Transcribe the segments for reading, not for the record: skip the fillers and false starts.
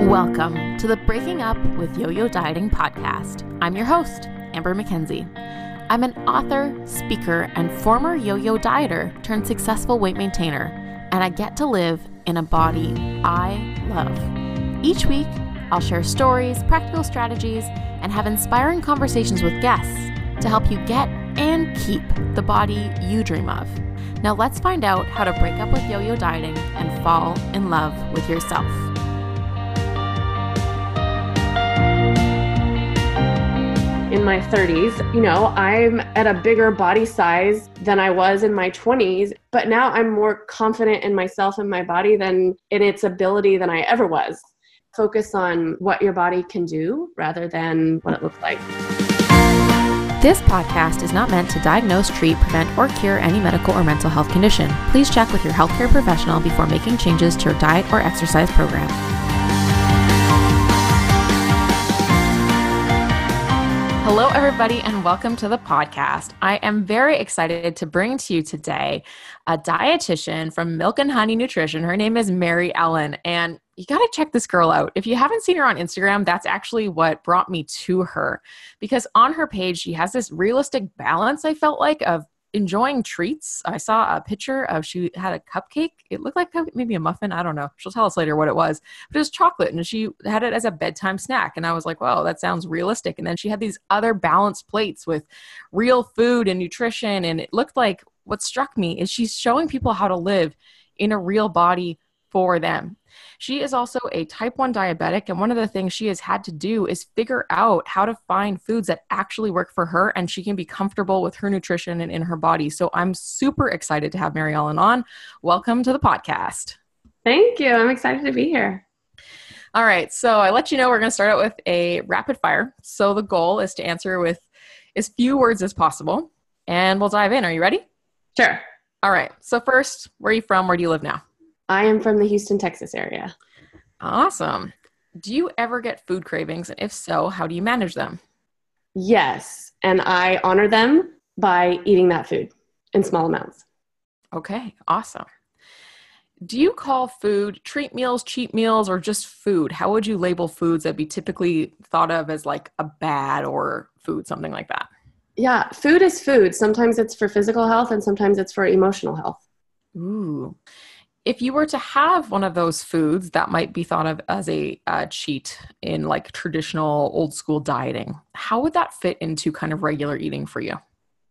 Welcome to the Breaking Up with Yo-Yo Dieting podcast. I'm your host, Amber McKenzie. I'm an author, speaker, and former yo-yo dieter turned successful weight maintainer, and I get to live in a body I love. Each week, I'll share stories, practical strategies, and have inspiring conversations with guests to help you get and keep the body you dream of. Now let's find out how to break up with yo-yo dieting and fall in love with yourself. In my 30s, I'm at a bigger body size than I was in my 20s, but now I'm more confident in myself and my body than in its ability than I ever was. Focus on what your body can do rather than what it looks like. This podcast is not meant to diagnose, treat, prevent, or cure any medical or mental health condition. Please check with your healthcare professional before making changes to your diet or exercise program. Hello, everybody, and welcome to the podcast. I am very excited to bring to you today a dietitian from Milk and Honey Nutrition. Her name is Mary Ellen, and you got to check this girl out. If you haven't seen her on Instagram, that's actually what brought me to her, because on her page, she has this realistic balance, I felt like, of enjoying treats. I saw a picture of, she had a cupcake. It looked like maybe a muffin. I don't know. She'll tell us later what it was, but it was chocolate and she had it as a bedtime snack. And I was like, wow, that sounds realistic. And then she had these other balanced plates with real food and nutrition. And it looked like, what struck me is she's showing people how to live in a real body for them. She is also a type 1 diabetic, and one of the things she has had to do is figure out how to find foods that actually work for her and she can be comfortable with her nutrition and in her body. So I'm super excited to have Mary Ellen on. Welcome to the podcast. Thank you. I'm excited to be here. All right. So I let you know we're going to start out with a rapid fire. So the goal is to answer with as few words as possible, and we'll dive in. Are you ready? Sure. All right. So first, where are you from? Where do you live now? I am from the Houston, Texas area. Awesome. Do you ever get food cravings? And if so, how do you manage them? Yes. And I honor them by eating that food in small amounts. Okay. Awesome. Do you call food treat meals, cheat meals, or just food? How would you label foods that be typically thought of as like a bad or food, something like that? Yeah. Food is food. Sometimes it's for physical health and sometimes it's for emotional health. Ooh. If you were to have one of those foods that might be thought of as a cheat in like traditional old school dieting, how would that fit into kind of regular eating for you?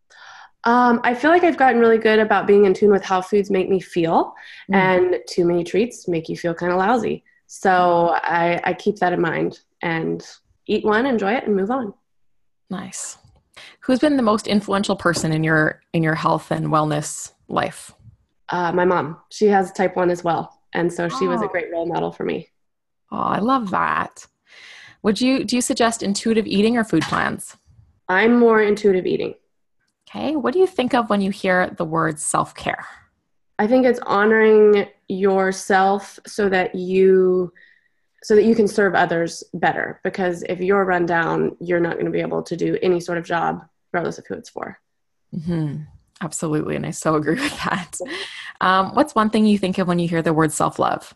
I feel like I've gotten really good about being in tune with how foods make me feel, and too many treats make you feel kind of lousy. So I keep that in mind and eat one, enjoy it, and move on. Nice. Who's been the most influential person in your health and wellness life? My mom. She has type 1 as well. And so she was a great role model for me. Oh, I love that. Do you suggest intuitive eating or food plans? I'm more intuitive eating. Okay. What do you think of when you hear the word self-care? I think it's honoring yourself so that you can serve others better. Because if you're run down, you're not going to be able to do any sort of job, regardless of who it's for. Mm-hmm. Absolutely. And I so agree with that. What's one thing you think of when you hear the word self-love?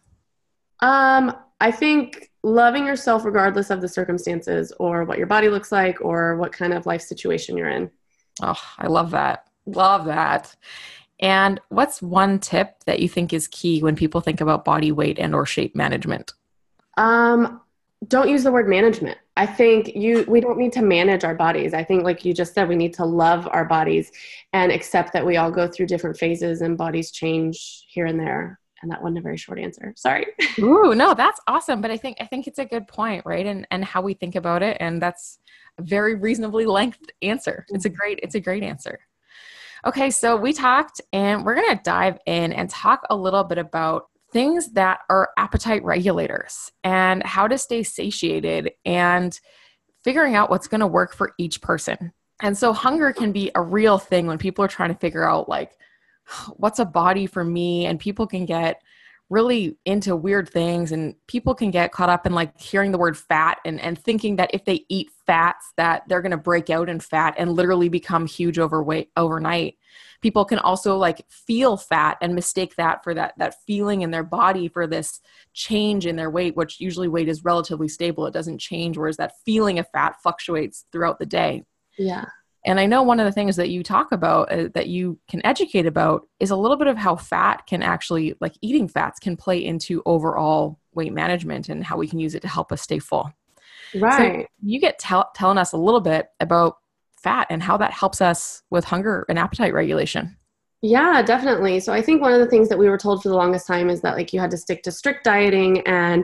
I think loving yourself regardless of the circumstances or what your body looks like or what kind of life situation you're in. Oh, I love that. Love that. And what's one tip that you think is key when people think about body weight and or shape management? Don't use the word management. I think we don't need to manage our bodies. I think, like you just said, we need to love our bodies and accept that we all go through different phases and bodies change here and there. And that wasn't a very short answer. Sorry. Ooh, no, that's awesome. But I think it's a good point, right? And how we think about it. And that's a very reasonably length answer. It's a great answer. Okay. So we talked and we're going to dive in and talk a little bit about things that are appetite regulators and how to stay satiated and figuring out what's going to work for each person. And so hunger can be a real thing when people are trying to figure out like, what's a body for me? And people can get really into weird things and people can get caught up in like hearing the word fat and thinking that if they eat fats that they're going to break out in fat and literally become huge overweight overnight. people can also like feel fat and mistake that for that feeling in their body for this change in their weight, which usually weight is relatively stable. It doesn't change, whereas that feeling of fat fluctuates throughout the day. Yeah. And I know one of the things that you talk about that you can educate about is a little bit of how fat can actually, like eating fats can play into overall weight management and how we can use it to help us stay full. Right. So you get telling us a little bit about fat and how that helps us with hunger and appetite regulation. Yeah, definitely. So I think one of the things that we were told for the longest time is that like you had to stick to strict dieting, and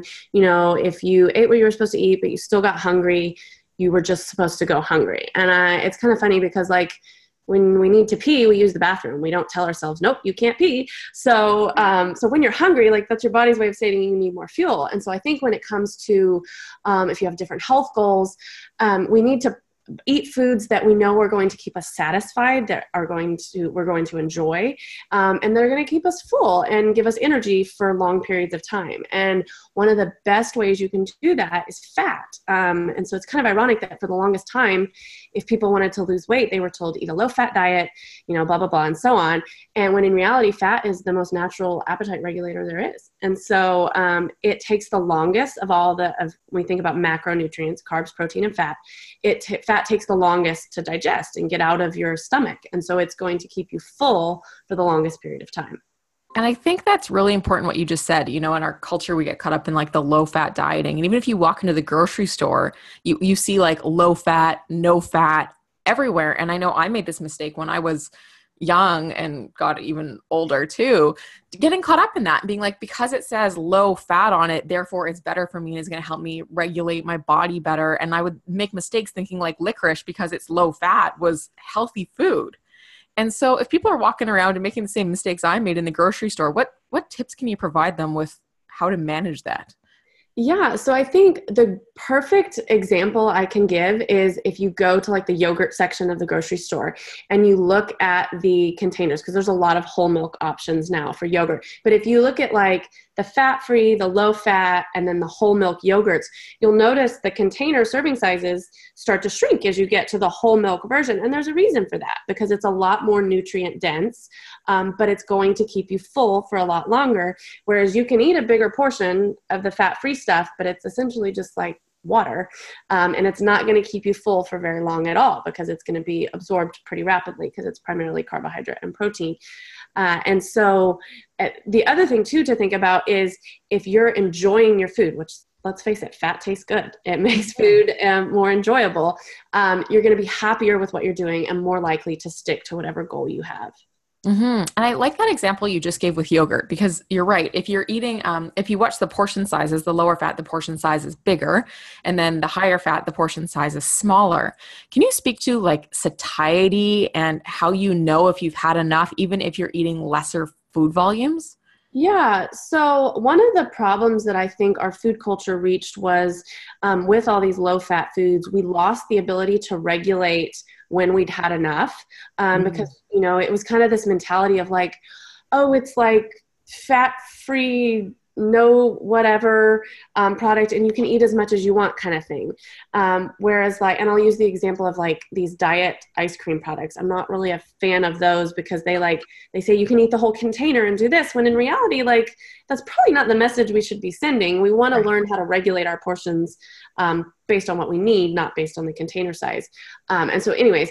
if you ate what you were supposed to eat but you still got hungry, you were just supposed to go hungry. And it's kind of funny because like when we need to pee, we use the bathroom. We don't tell ourselves, nope, you can't pee. So when you're hungry, like that's your body's way of saying you need more fuel. And so I think when it comes to if you have different health goals, we need to eat foods that we know are going to keep us satisfied, that we're going to enjoy, and they're going to keep us full and give us energy for long periods of time. And one of the best ways you can do that is fat. And so it's kind of ironic that for the longest time, if people wanted to lose weight, they were told eat a low-fat diet, blah, blah, blah, and so on. And when in reality, fat is the most natural appetite regulator there is. And so it takes the longest of all when we think about macronutrients, carbs, protein, and fat, fat takes the longest to digest and get out of your stomach. And so it's going to keep you full for the longest period of time. And I think that's really important what you just said. In our culture, we get caught up in like the low fat dieting. And even if you walk into the grocery store, you see like low fat, no fat everywhere. And I know I made this mistake when I was young and got even older too, getting caught up in that and being like, because it says low fat on it, therefore it's better for me and is going to help me regulate my body better. And I would make mistakes thinking like licorice, because it's low fat, was healthy food. And so if people are walking around and making the same mistakes I made in the grocery store, what tips can you provide them with how to manage that? Yeah, so I think the perfect example I can give is if you go to like the yogurt section of the grocery store and you look at the containers, because there's a lot of whole milk options now for yogurt. But if you look at like the fat-free, the low-fat, and then the whole milk yogurts, you'll notice the container serving sizes start to shrink as you get to the whole milk version. And there's a reason for that, because it's a lot more nutrient dense, but it's going to keep you full for a lot longer. Whereas you can eat a bigger portion of the fat-free stuff, but it's essentially just like water. And it's not going to keep you full for very long at all, because it's going to be absorbed pretty rapidly because it's primarily carbohydrate and protein. And so the other thing too to think about is if you're enjoying your food, which let's face it, fat tastes good. It makes food more enjoyable. You're going to be happier with what you're doing and more likely to stick to whatever goal you have. Mm-hmm. And I like that example you just gave with yogurt, because you're right. If you're eating, if you watch the portion sizes, the lower fat, the portion size is bigger, and then the higher fat, the portion size is smaller. Can you speak to like satiety and how you know if you've had enough, even if you're eating lesser food volumes? Yeah. So one of the problems that I think our food culture reached was with all these low fat foods, we lost the ability to regulate when we'd had enough because, it was kind of this mentality of like, oh, it's like fat free, no whatever product, and you can eat as much as you want kind of thing. Whereas like, and I'll use the example of like these diet ice cream products. I'm not really a fan of those because they say you can eat the whole container and do this, when in reality, like that's probably not the message we should be sending. We want to learn how to regulate our portions based on what we need, not based on the container size. And so anyways,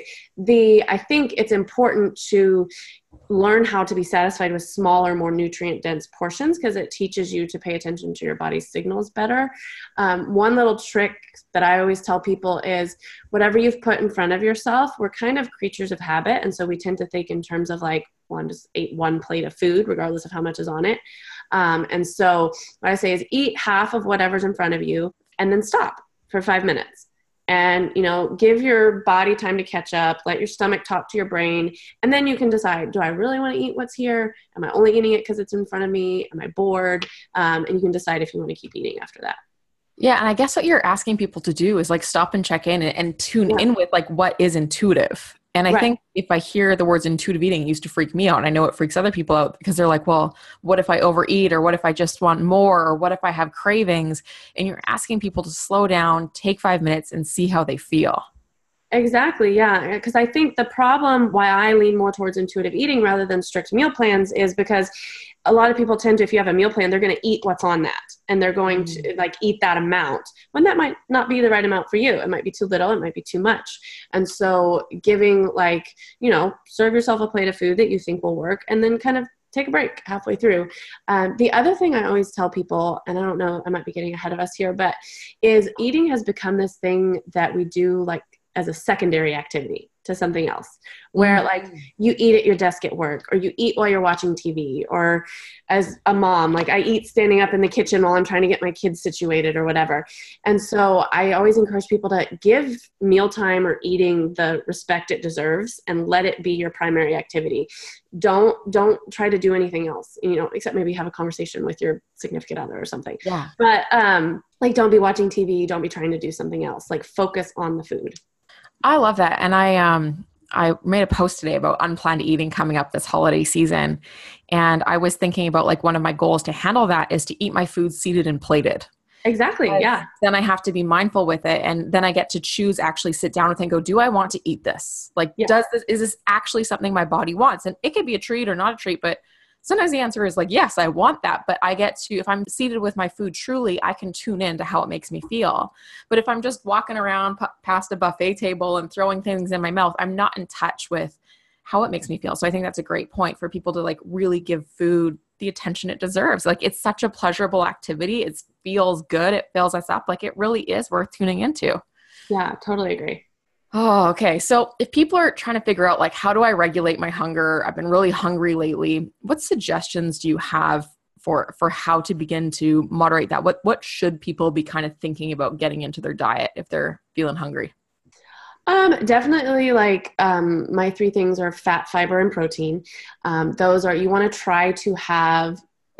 I think it's important to learn how to be satisfied with smaller, more nutrient dense portions, because it teaches you to pay attention to your body's signals better. One little trick that I always tell people is whatever you've put in front of yourself, we're kind of creatures of habit. And so we tend to think in terms of like, just ate one plate of food, regardless of how much is on it. And so what I say is eat half of whatever's in front of you and then stop for 5 minutes. And, give your body time to catch up, let your stomach talk to your brain. And then you can decide, do I really want to eat what's here? Am I only eating it because it's in front of me? Am I bored? And you can decide if you want to keep eating after that. Yeah. And I guess what you're asking people to do is like stop and check in and tune in with like what is intuitive. And I think if I hear the words intuitive eating, it used to freak me out. And I know it freaks other people out because they're like, well, what if I overeat? Or what if I just want more? Or what if I have cravings? And you're asking people to slow down, take 5 minutes and see how they feel. Exactly. Yeah. Because I think the problem why I lean more towards intuitive eating rather than strict meal plans is because a lot of people tend to, if you have a meal plan, they're going to eat what's on that and they're going to like eat that amount when that might not be the right amount for you. It might be too little. It might be too much. And so giving like, serve yourself a plate of food that you think will work and then kind of take a break halfway through. The other thing I always tell people, and I don't know, I might be getting ahead of us here, but is eating has become this thing that we do like as a secondary activity to something else, where like you eat at your desk at work, or you eat while you're watching TV, or as a mom, like I eat standing up in the kitchen while I'm trying to get my kids situated or whatever. And so I always encourage people to give mealtime or eating the respect it deserves and let it be your primary activity. Don't try to do anything else, except maybe have a conversation with your significant other or something. Yeah. But like don't be watching TV, don't be trying to do something else, like focus on the food. I love that. And I made a post today about unplanned eating coming up this holiday season. And I was thinking about like one of my goals to handle that is to eat my food seated and plated. Exactly. Yeah. Then I have to be mindful with it. And then I get to choose, actually sit down and think, do I want to eat this? Like, is this actually something my body wants? And it could be a treat or not a treat, but sometimes the answer is like, yes, I want that. But I get to, if I'm seated with my food truly, I can tune in to how it makes me feel. But if I'm just walking around past a buffet table and throwing things in my mouth, I'm not in touch with how it makes me feel. So I think that's a great point for people to like really give food the attention it deserves. Like it's such a pleasurable activity. It feels good. It fills us up. Like it really is worth tuning into. Yeah, totally agree. Oh, okay. So if people are trying to figure out like, how do I regulate my hunger? I've been really hungry lately. What suggestions do you have for how to begin to moderate that? What should people be kind of thinking about getting into their diet if they're feeling hungry? Definitely like, my three things are fat, fiber, and protein. Those are, you want to try to have,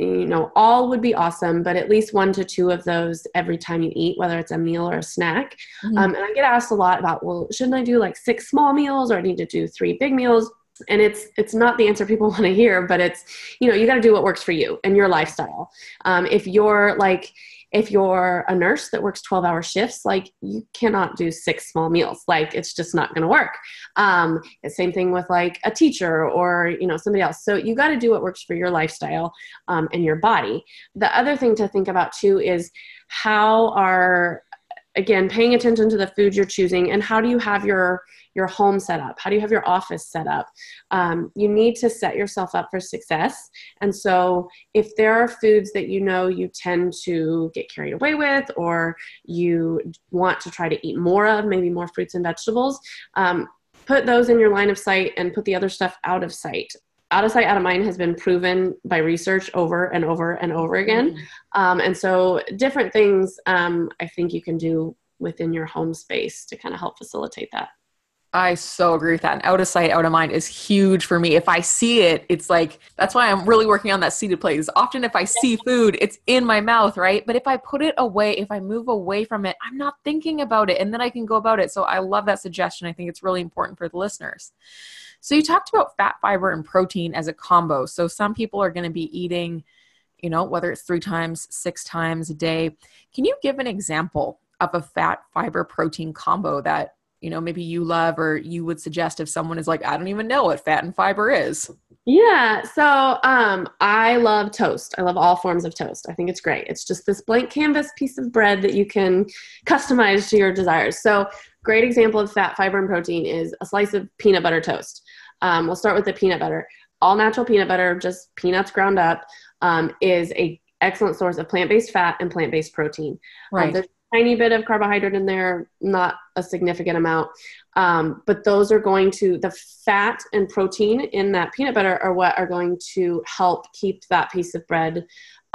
all would be awesome, but at least 1 to 2 of those every time you eat, whether it's a meal or a snack. Mm-hmm. And I get asked a lot about, well, shouldn't I do like 6 small meals or I need to do 3 big meals? And it's not the answer people want to hear, but it's, you got to do what works for you and your lifestyle. If you're a nurse that works 12-hour shifts, like you cannot do 6 small meals. Like it's just not going to work. Same thing with like a teacher or, somebody else. So you got to do what works for your lifestyle and your body. The other thing to think about too is again, paying attention to the food you're choosing and how do you have your home set up? How do you have your office set up? You need to set yourself up for success. And so if there are foods that you tend to get carried away with, or you want to try to eat more of, maybe more fruits and vegetables, put those in your line of sight and put the other stuff out of sight. Out of sight, out of mind has been proven by research over and over and over again. And so different things I think you can do within your home space to kind of help facilitate that. I so agree with that. And out of sight, out of mind is huge for me. If I see it, it's like, that's why I'm really working on that seated plate. Is often if I see food, it's in my mouth, right? But if I put it away, if I move away from it, I'm not thinking about it and then I can go about it. So I love that suggestion. I think it's really important for the listeners. So you talked about fat, fiber, and protein as a combo. So some people are going to be eating, whether it's 3 times, 6 times a day. Can you give an example of a fat, fiber, protein combo that, maybe you love, or you would suggest if someone is like, I don't even know what fat and fiber is? Yeah. So I love toast. I love all forms of toast. I think it's great. It's just this blank canvas piece of bread that you can customize to your desires. So great example of fat, fiber, and protein is a slice of peanut butter toast. We'll start with the peanut butter. All natural peanut butter, just peanuts ground up, is a excellent source of plant-based fat and plant-based protein. Right. There's a tiny bit of carbohydrate in there, not a significant amount. But those are the fat and protein in that peanut butter are what are going to help keep that piece of bread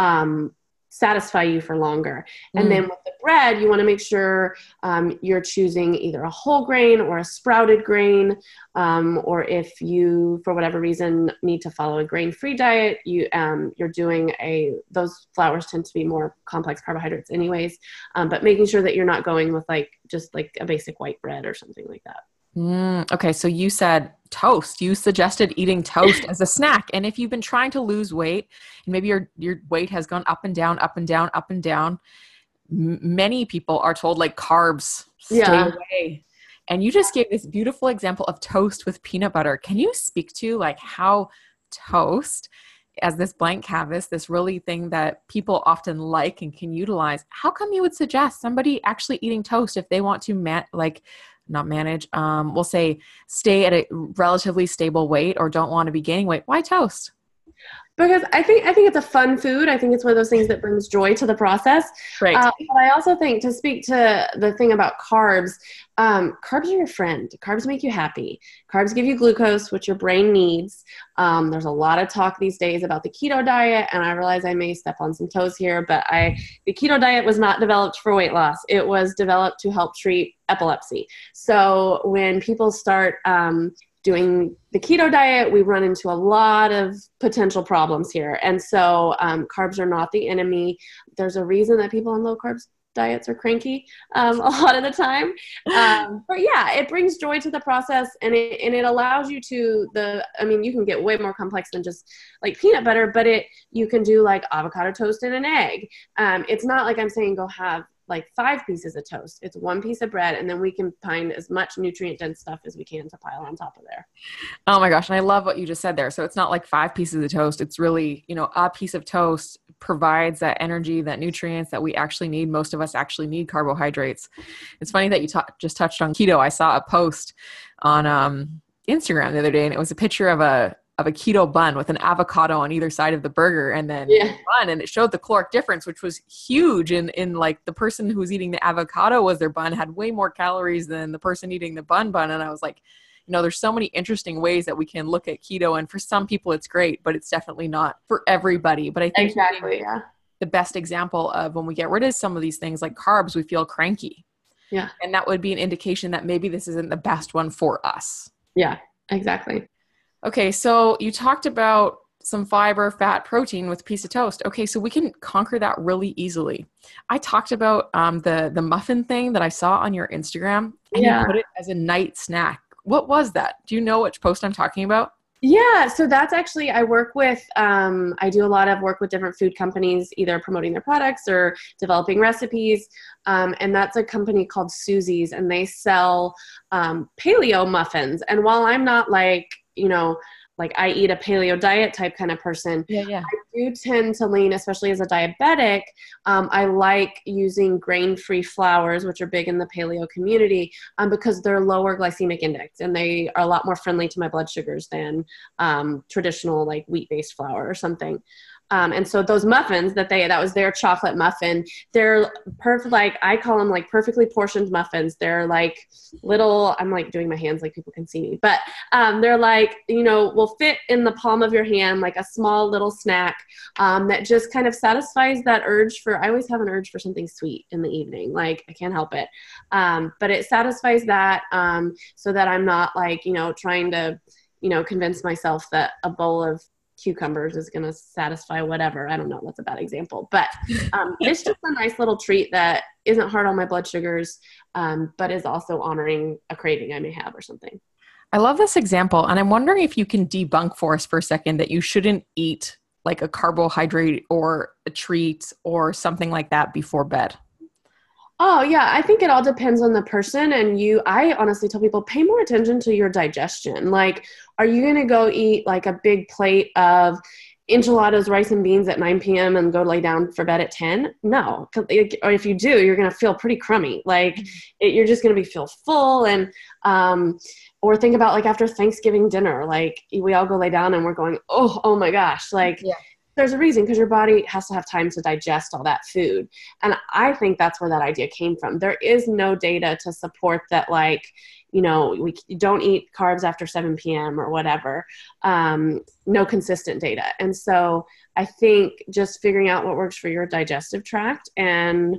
satisfy you for longer. And then with the bread, you want to make sure you're choosing either a whole grain or a sprouted grain, or if you, for whatever reason, need to follow a grain-free diet, you're doing those flours tend to be more complex carbohydrates anyways, but making sure that you're not going with just a basic white bread or something like that. Okay. So you said toast. You suggested eating toast as a snack. And if you've been trying to lose weight and maybe your weight has gone up and down, up and down, up and down, many people are told like carbs, stay away. And you just gave this beautiful example of toast with peanut butter. Can you speak to like how toast as this blank canvas, this really thing that people often like and can utilize, how come you would suggest somebody actually eating toast if they want to not manage, we'll say stay at a relatively stable weight or don't want to be gaining weight? Why toast? Because I think it's a fun food. I think it's one of those things that brings joy to the process. Right. But I also think, to speak to the thing about carbs, carbs are your friend. Carbs make you happy. Carbs give you glucose, which your brain needs. There's a lot of talk these days about the keto diet, and I realize I may step on some toes here, but the keto diet was not developed for weight loss. It was developed to help treat epilepsy. So when people start doing the keto diet, we run into a lot of potential problems here. And so carbs are not the enemy. There's a reason that people on low carbs diets are cranky a lot of the time. But yeah, it brings joy to the process, and it allows you to you can get way more complex than just like peanut butter, but you can do like avocado toast and an egg. It's not like I'm saying go have like 5 pieces of toast. It's 1 piece of bread, and then we can find as much nutrient dense stuff as we can to pile on top of there. Oh my gosh. And I love what you just said there. So it's not like 5 pieces of toast. It's really, a piece of toast provides that energy, that nutrients that we actually need. Most of us actually need carbohydrates. It's funny that you just touched on keto. I saw a post on Instagram the other day, and it was a picture of a keto bun with an avocado on either side of the burger, and then the bun, and it showed the caloric difference, which was huge. In like the person who's eating the avocado was their bun had way more calories than the person eating the bun. And I was like, there's so many interesting ways that we can look at keto, and for some people it's great, but it's definitely not for everybody. But I think the best example of when we get rid of some of these things like carbs, we feel cranky. Yeah. And that would be an indication that maybe this isn't the best one for us. Yeah, exactly. Okay, so you talked about some fiber, fat, protein with a piece of toast. Okay, so we can conquer that really easily. I talked about the muffin thing that I saw on your Instagram, and you put it as a night snack. What was that? Do you know which post I'm talking about? Yeah, so that's actually, I work with, I do a lot of work with different food companies, either promoting their products or developing recipes. And that's a company called Susie's, and they sell paleo muffins. And while I'm not like I eat a paleo diet type kind of person. Yeah. I do tend to lean, especially as a diabetic. I like using grain-free flours, which are big in the paleo community, because they're lower glycemic index, and they are a lot more friendly to my blood sugars than traditional like wheat-based flour or something. And so those muffins that was their chocolate muffin, they're perfect. Like I call them like perfectly portioned muffins. They're like little, I'm like doing my hands like people can see me, but they're like, will fit in the palm of your hand, like a small little snack that just kind of satisfies that urge I always have an urge for something sweet in the evening. Like I can't help it. But it satisfies that so that I'm not like, trying to, convince myself that a bowl of cucumbers is going to satisfy whatever. I don't know. That's a bad example, but it's just a nice little treat that isn't hard on my blood sugars, but is also honoring a craving I may have or something. I love this example. And I'm wondering if you can debunk for us for a second that you shouldn't eat like a carbohydrate or a treat or something like that before bed. Oh yeah, I think it all depends on the person, and I honestly tell people, pay more attention to your digestion. Like, are you going to go eat like a big plate of enchiladas, rice and beans at 9 p.m. and go lay down for bed at 10? No. Or if you do, you're going to feel pretty crummy. Like you're just going to feel full. And, or think about like after Thanksgiving dinner, like we all go lay down and we're going, oh my gosh. Like there's a reason, because your body has to have time to digest all that food. And I think that's where that idea came from. There is no data to support that, like, we don't eat carbs after 7 p.m. or whatever. No consistent data. And so I think just figuring out what works for your digestive tract and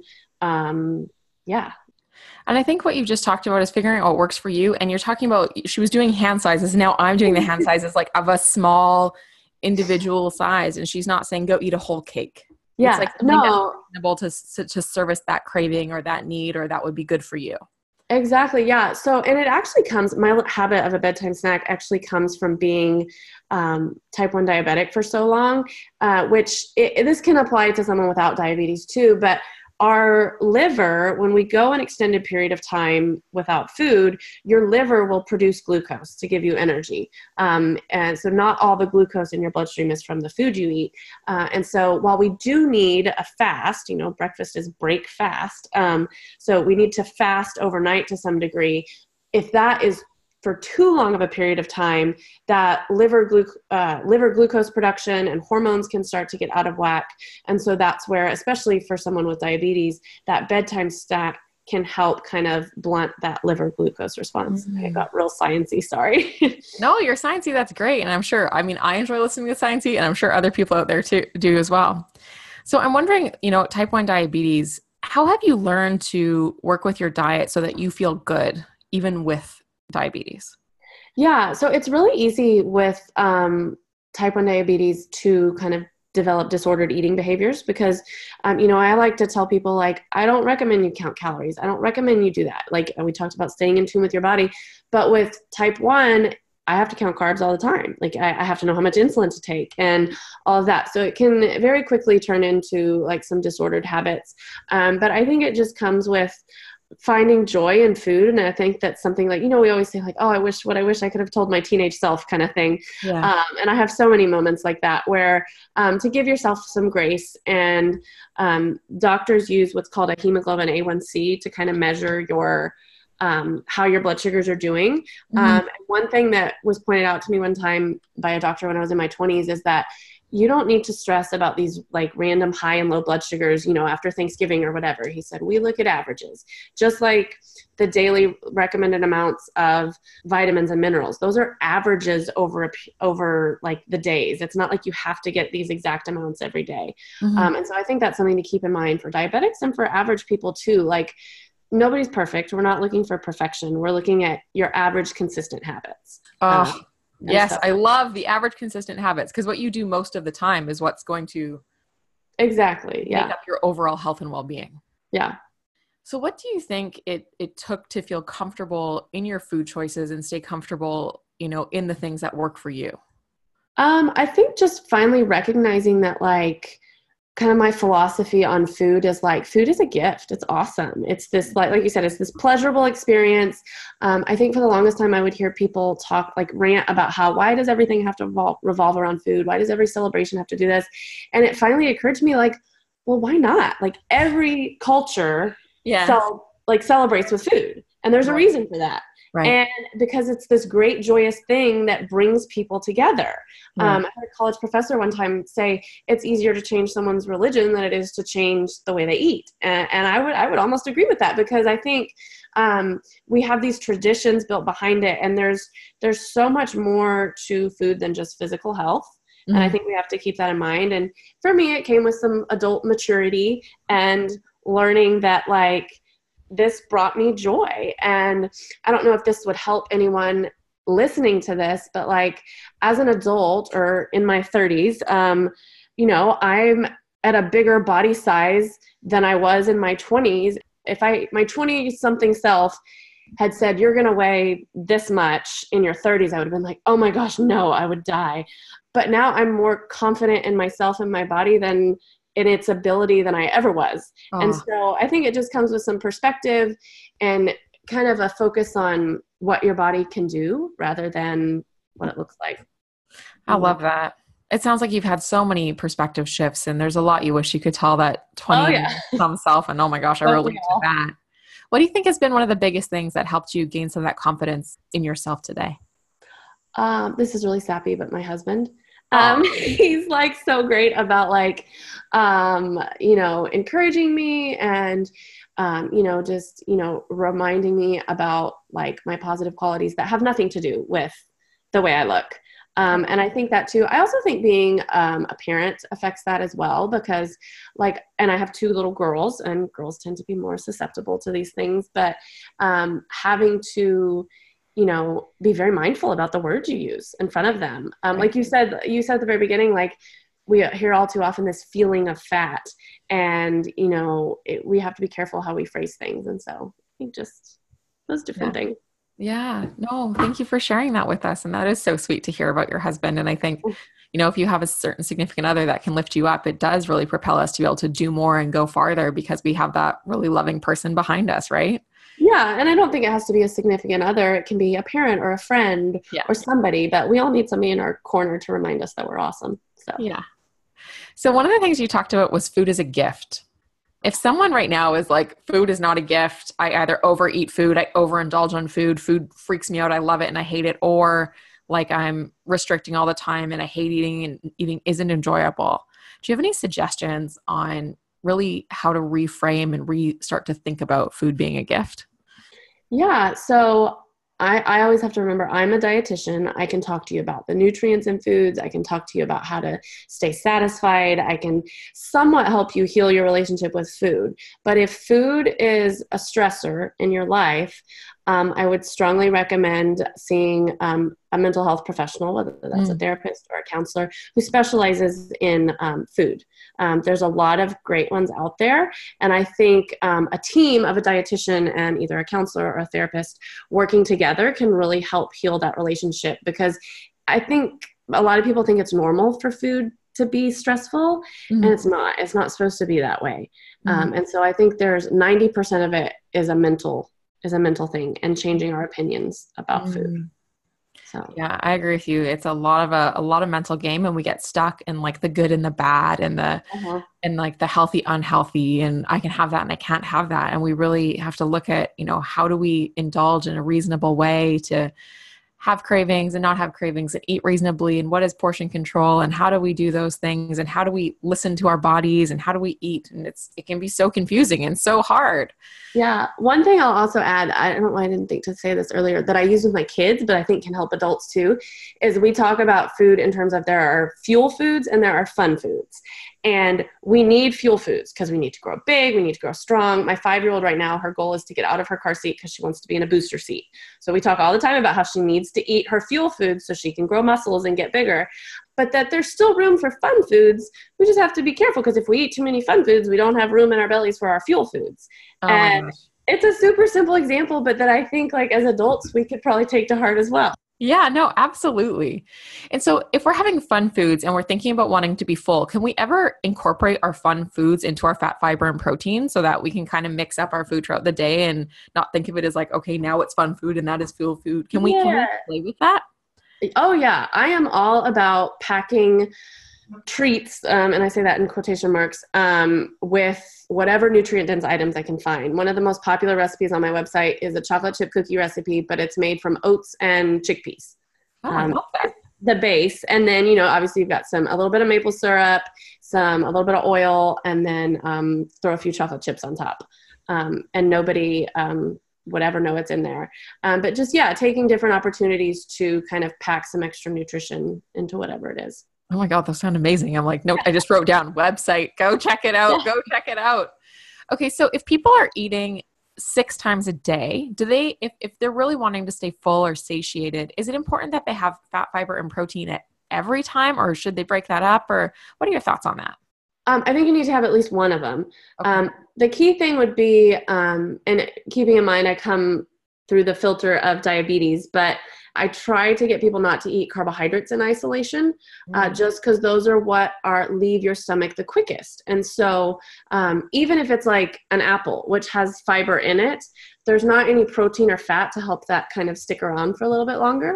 And I think what you just talked about is figuring out what works for you. And you're talking about, she was doing hand sizes. Now I'm doing the hand sizes like of a small individual size. And she's not saying go eat a whole cake. Yeah. It's like reasonable to service that craving or that need, or that would be good for you. Exactly. Yeah. So, and it actually my habit of a bedtime snack actually comes from being type 1 diabetic for so long, which this can apply to someone without diabetes too. But our liver, when we go an extended period of time without food, your liver will produce glucose to give you energy. And so not all the glucose in your bloodstream is from the food you eat. And so while we do need a fast, breakfast is break fast. So we need to fast overnight to some degree. If that is for too long of a period of time, that liver glucose production and hormones can start to get out of whack. And so that's where, especially for someone with diabetes, that bedtime snack can help kind of blunt that liver glucose response. I got real sciencey, sorry. No, you're sciencey. That's great. And I'm sure, I enjoy listening to sciencey, and I'm sure other people out there too do as well. So I'm wondering, type 1 diabetes, how have you learned to work with your diet so that you feel good, even with diabetes? Yeah, so it's really easy with type 1 diabetes to kind of develop disordered eating behaviors because, I like to tell people, like, I don't recommend you count calories. I don't recommend you do that. Like we talked about staying in tune with your body. But with type 1, I have to count carbs all the time. Like I have to know how much insulin to take and all of that. So it can very quickly turn into like some disordered habits. But I think it just comes with finding joy in food. And I think that's something like, we always say like, oh, I wish I could have told my teenage self kind of thing. Yeah. And I have so many moments like that where to give yourself some grace, and doctors use what's called a hemoglobin A1C to kind of measure your how your blood sugars are doing. One thing that was pointed out to me one time by a doctor when I was in my 20s is that you don't need to stress about these like random high and low blood sugars, after Thanksgiving or whatever. He said, we look at averages, just like the daily recommended amounts of vitamins and minerals. Those are averages over like the days. It's not like you have to get these exact amounts every day. And so I think that's something to keep in mind for diabetics and for average people too. Like nobody's perfect. We're not looking for perfection. We're looking at your average consistent habits. Yes, I love the average consistent habits, because what you do most of the time is what's going to make up your overall health and well-being. Yeah. So what do you think it took to feel comfortable in your food choices and stay comfortable, in the things that work for you? I think just finally recognizing that, like, kind of my philosophy on food is like, food is a gift. It's awesome. It's this, like you said, it's this pleasurable experience. I think for the longest time I would hear people rant about why does everything have to revolve around food? Why does every celebration have to do this? And it finally occurred to me, like, well, why not? Like every culture celebrates with food, and there's a reason for that. Right. And because it's this great joyous thing that brings people together. I had a college professor one time say it's easier to change someone's religion than it is to change the way they eat. And I would almost agree with that, because I think we have these traditions built behind it, and there's so much more to food than just physical health. And I think we have to keep that in mind. And for me, it came with some adult maturity and learning that, like, this brought me joy. And I don't know if this would help anyone listening to this, but like as an adult or in my 30s, I'm at a bigger body size than I was in my 20s. If my 20-something self had said, you're going to weigh this much in your 30s, I would have been like, oh my gosh, no, I would die. But now I'm more confident in myself and my body in its ability than I ever was. And so I think it just comes with some perspective and kind of a focus on what your body can do rather than what it looks like. I love that. It sounds like you've had so many perspective shifts, and there's a lot you wish you could tell that 20-some self. And oh my gosh, I relate to that. What do you think has been one of the biggest things that helped you gain some of that confidence in yourself today? This is really sappy, but my husband. He's like so great about like, encouraging me and, just, reminding me about like my positive qualities that have nothing to do with the way I look. And I think that too. I also think being a parent affects that as well, because and I have 2 little girls, and girls tend to be more susceptible to these things, but having to be very mindful about the words you use in front of them. Like you said at the very beginning, like we hear all too often this feeling of fat, and, we have to be careful how we phrase things. And so I think just those different things. Yeah, no, thank you for sharing that with us. And that is so sweet to hear about your husband. And I think, if you have a certain significant other that can lift you up, it does really propel us to be able to do more and go farther because we have that really loving person behind us, right? Yeah, and I don't think it has to be a significant other. It can be a parent or a friend Yeah. or somebody, but we all need somebody in our corner to remind us that we're awesome. So Yeah. So one of the things you talked about was food as a gift. If someone right now is like, food is not a gift, I either overeat food, I overindulge on food, food freaks me out, I love it and I hate it, or like I'm restricting all the time and I hate eating and eating isn't enjoyable. Do you have any suggestions on really how to reframe and start to think about food being a gift? yeah, so I always have to remember I'm a dietitian. I can talk to you about the nutrients in foods. I can talk to you about how to stay satisfied. I can somewhat help you heal your relationship with food. But if food is a stressor in your life, I would strongly recommend seeing a mental health professional, whether that's a therapist or a counselor, who specializes in food. There's a lot of great ones out there. And I think a team of a dietitian and either a counselor or a therapist working together can really help heal that relationship, because I think a lot of people think it's normal for food to be stressful, and it's not. It's not supposed to be that way. And so I think there's 90% of it is a mental thing, and changing our opinions about food. So yeah, I agree with you. It's a lot of mental game, and we get stuck in like the good and the bad and and like the healthy, unhealthy, and I can have that and I can't have that. And we really have to look at, how do we indulge in a reasonable way to have cravings and not have cravings and eat reasonably, and what is portion control and how do we do those things and how do we listen to our bodies and how do we eat, and it can be so confusing and so hard. yeah, one thing I'll also add, I don't know why I didn't think to say this earlier, that I use with my kids, but I think can help adults too, is we talk about food in terms of there are fuel foods and there are fun foods. And we need fuel foods because we need to grow big, we need to grow strong. My 5-year-old right now, her goal is to get out of her car seat because she wants to be in a booster seat. So we talk all the time about how she needs to eat her fuel foods so she can grow muscles and get bigger, but that there's still room for fun foods. We just have to be careful, because if we eat too many fun foods, we don't have room in our bellies for our fuel foods. And it's a super simple example, but that I think like as adults, we could probably take to heart as well. Yeah, no, absolutely. And so if we're having fun foods and we're thinking about wanting to be full, can we ever incorporate our fun foods into our fat, fiber, and protein so that we can kind of mix up our food throughout the day and not think of it as like, okay, now it's fun food and that is fuel food? Can we play with that? Oh yeah. I am all about packing treats, and I say that in quotation marks, with whatever nutrient dense items I can find. One of the most popular recipes on my website is a chocolate chip cookie recipe, but it's made from oats and chickpeas. Oh, I love that. The base. And then, obviously you've got a little bit of maple syrup, a little bit of oil, and then throw a few chocolate chips on top. And nobody would ever know it's in there. But just, taking different opportunities to kind of pack some extra nutrition into whatever it is. Oh my God, those sound amazing. I'm like, no, I just wrote down website. Go check it out. Go check it out. Okay. So if people are eating 6 times a day, do they, if they're really wanting to stay full or satiated, is it important that they have fat, fiber, and protein at every time, or should they break that up? Or what are your thoughts on that? I think you need to have at least one of them. Okay. The key thing would be, and keeping in mind, I come through the filter of diabetes, but I try to get people not to eat carbohydrates in isolation, just because those are what leave your stomach the quickest. And so even if it's like an apple, which has fiber in it, there's not any protein or fat to help that kind of stick around for a little bit longer.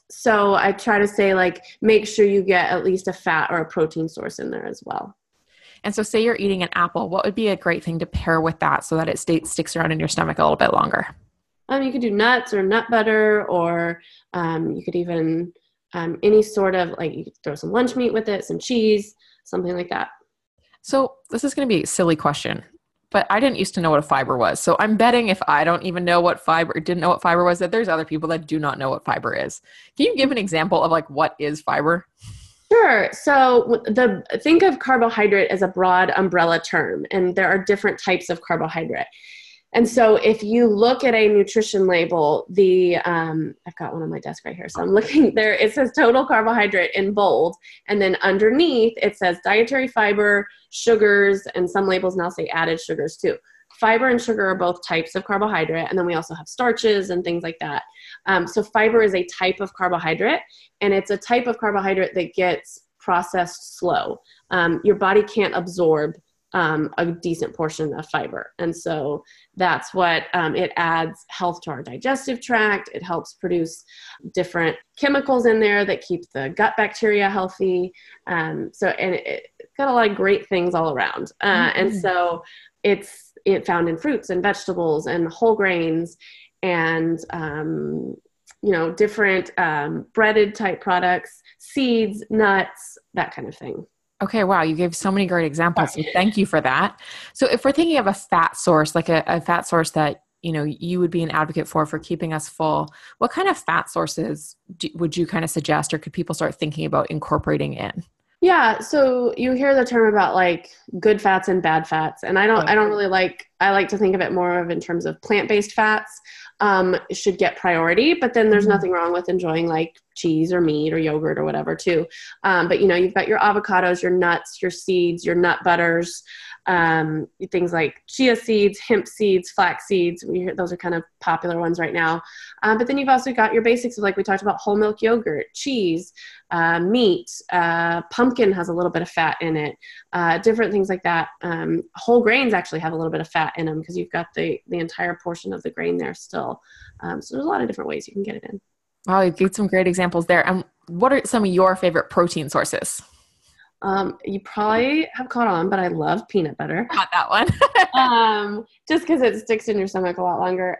So I try to say, like, make sure you get at least a fat or a protein source in there as well. And so say you're eating an apple, what would be a great thing to pair with that so that it sticks around in your stomach a little bit longer? You could do nuts or nut butter, or you could even any sort of, like, you could throw some lunch meat with it, some cheese, something like that. So this is going to be a silly question, but I didn't used to know what a fiber was. So I'm betting if I don't even know what didn't know what fiber was, that there's other people that do not know what fiber is. Can you give an example of like what is fiber? Sure. So think of carbohydrate as a broad umbrella term, and there are different types of carbohydrate. And so if you look at a nutrition label, I've got one on my desk right here. So I'm looking there, it says total carbohydrate in bold. And then underneath it says dietary fiber, sugars, and some labels now say added sugars too. Fiber and sugar are both types of carbohydrate. And then we also have starches and things like that. So fiber is a type of carbohydrate, and it's a type of carbohydrate that gets processed slow. Your body can't absorb a decent portion of fiber. And so that's what it adds health to our digestive tract. It helps produce different chemicals in there that keep the gut bacteria healthy. And it's got a lot of great things all around. And so it's found in fruits and vegetables and whole grains and, different breaded type products, seeds, nuts, that kind of thing. Okay, wow, you gave so many great examples. So thank you for that. So if we're thinking of a fat source, like a fat source that, you would be an advocate for keeping us full, what kind of fat sources would you kind of suggest, or could people start thinking about incorporating in? Yeah, so you hear the term about like good fats and bad fats, and I don't really I like to think of it more of in terms of plant-based fats should get priority, but then there's nothing wrong with enjoying like cheese or meat or yogurt or whatever too. But you've got your avocados, your nuts, your seeds, your nut butters, things like chia seeds, hemp seeds, flax seeds. Those are kind of popular ones right now. But then you've also got your basics of, like we talked about, whole milk yogurt, cheese, meat, pumpkin has a little bit of fat in it, different things like that. Whole grains actually have a little bit of fat in them because you've got the entire portion of the grain there still. So there's a lot of different ways you can get it in. Wow, you gave some great examples there. And what are some of your favorite protein sources? You probably have caught on, but I love peanut butter. Not that one. Just because it sticks in your stomach a lot longer.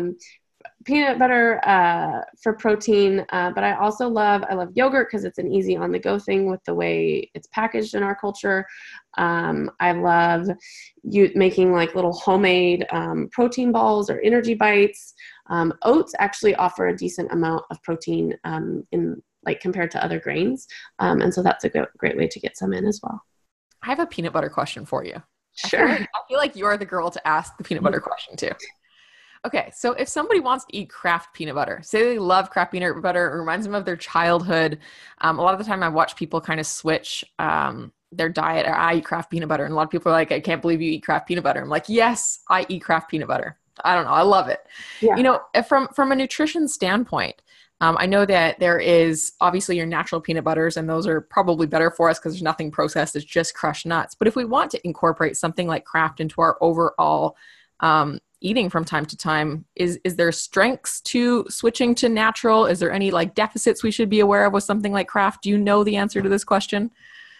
Peanut butter for protein, but I love yogurt because it's an easy on-the-go thing with the way it's packaged in our culture. I love making like little homemade protein balls or energy bites. Oats actually offer a decent amount of protein in like compared to other grains. And so that's a great way to get some in as well. I have a peanut butter question for you. Sure. I feel like you're the girl to ask the peanut butter question too. Okay, so if somebody wants to eat Kraft peanut butter, say they love Kraft peanut butter, it reminds them of their childhood. A lot of the time I watch people kind of switch their diet, or I eat Kraft peanut butter. And a lot of people are like, I can't believe you eat Kraft peanut butter. I'm like, yes, I eat Kraft peanut butter. I don't know. I love it. Yeah. From a nutrition standpoint, I know that there is obviously your natural peanut butters, and those are probably better for us because there's nothing processed. It's just crushed nuts. But if we want to incorporate something like Kraft into our overall eating from time to time, is there strengths to switching to natural? Is there any like deficits we should be aware of with something like Kraft? Do you know the answer to this question?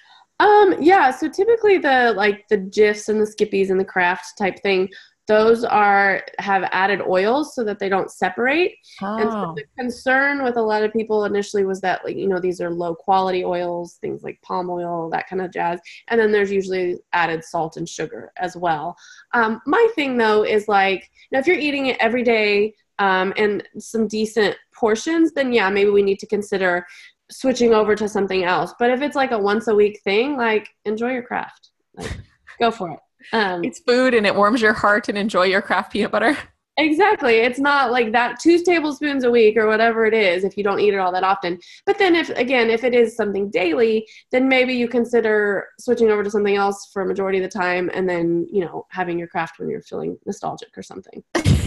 Yeah. So typically the Jifs and the Skippies and the Kraft type thing, those have added oils so that they don't separate. Oh. And so the concern with a lot of people initially was that, like, these are low quality oils, things like palm oil, that kind of jazz. And then there's usually added salt and sugar as well. My thing though is like, if you're eating it every day and some decent portions, then yeah, maybe we need to consider switching over to something else. But if it's like a once a week thing, like, enjoy your Kraft, like, go for it. It's food and it warms your heart, and enjoy your Kraft peanut butter. Exactly. It's not like that 2 tablespoons a week or whatever it is if you don't eat it all that often. But then if it is something daily, then maybe you consider switching over to something else for a majority of the time, and then, having your Kraft when you're feeling nostalgic or something.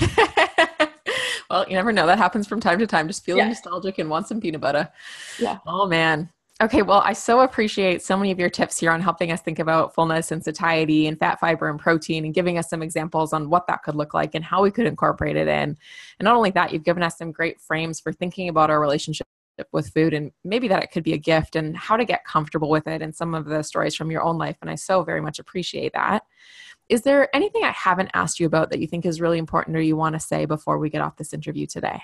Well, you never know. That happens from time to time. Just feeling nostalgic and want some peanut butter. Yeah. Oh, man. Okay, well, I so appreciate so many of your tips here on helping us think about fullness and satiety and fat, fiber, and protein, and giving us some examples on what that could look like and how we could incorporate it in. And not only that, you've given us some great frames for thinking about our relationship with food, and maybe that it could be a gift, and how to get comfortable with it, and some of the stories from your own life. And I so very much appreciate that. Is there anything I haven't asked you about that you think is really important or you want to say before we get off this interview today?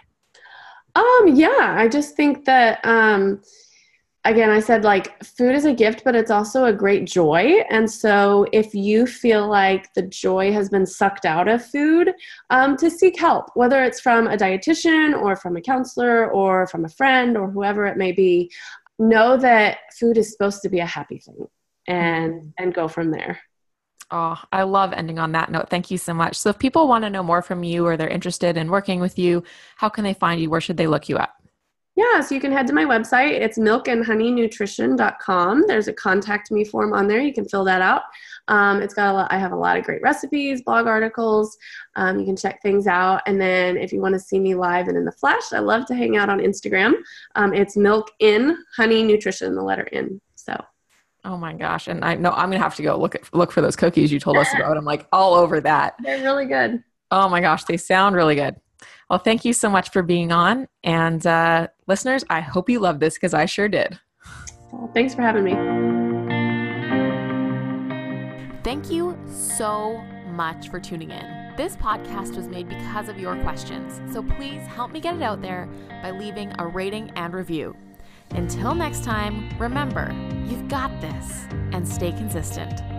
Yeah, I just think that, again, I said, like, food is a gift, but it's also a great joy. And so if you feel like the joy has been sucked out of food, to seek help, whether it's from a dietitian or from a counselor or from a friend or whoever it may be, know that food is supposed to be a happy thing, and go from there. Oh, I love ending on that note. Thank you so much. So if people want to know more from you, or they're interested in working with you, how can they find you? Where should they look you up? Yeah, so you can head to my website. It's milkandhoneynutrition.com. There's a contact me form on there. You can fill that out. It's got I have a lot of great recipes, blog articles. You can check things out. And then if you want to see me live and in the flesh, I love to hang out on Instagram. It's milk in honey nutrition, the letter N. So. Oh my gosh. And I know I'm going to have to go look for those cookies you told us about. I'm like all over that. They're really good. Oh my gosh. They sound really good. Well, thank you so much for being on. And listeners, I hope you love this because I sure did. Well, thanks for having me. Thank you so much for tuning in. This podcast was made because of your questions. So please help me get it out there by leaving a rating and review. Until next time, remember, you've got this, and stay consistent.